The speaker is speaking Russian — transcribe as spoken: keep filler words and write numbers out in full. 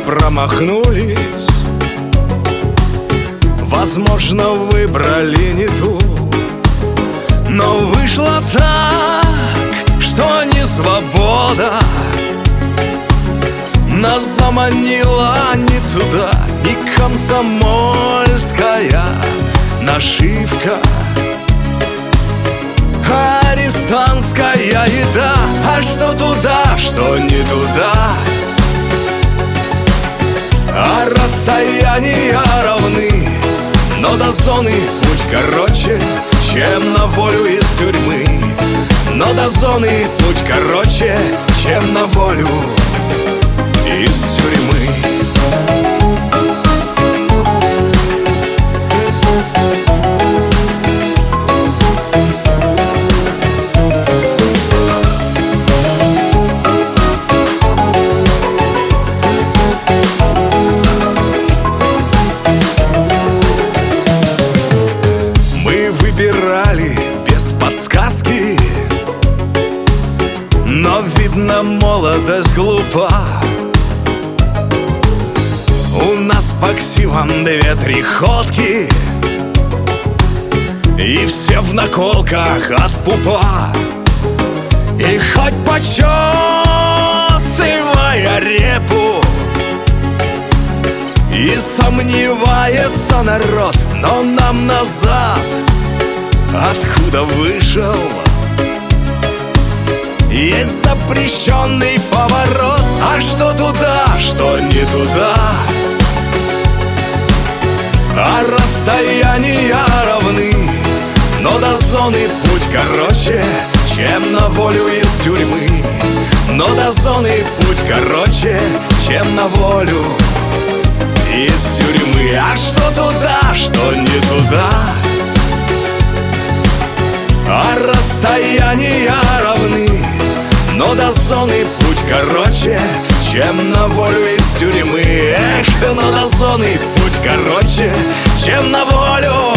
промахнулись. Возможно, выбрали не ту, но вышло так, что не свобода нас заманила не туда. И комсомольская нашивка, арестантская еда. А что туда, что не туда, а расстояния равны, но до зоны путь короче, чем на волю из тюрьмы. Но до зоны путь короче, чем на волю из тюрьмы. Выбирали без подсказки, но, видно, молодость глупа. У нас по ксивам две-три ходки, и все в наколках от пупа. И хоть почесывая репу, и сомневается народ, но нам назад, откуда вышел, есть запрещенный поворот. А что туда, что не туда, а расстояния равны, но до зоны путь короче, чем на волю из тюрьмы. Но до зоны путь короче, чем на волю из тюрьмы. А что туда, что не туда, а расстояния равны, но до зоны путь короче, чем на волю из тюрьмы. Эх, но до зоны путь короче, чем на волю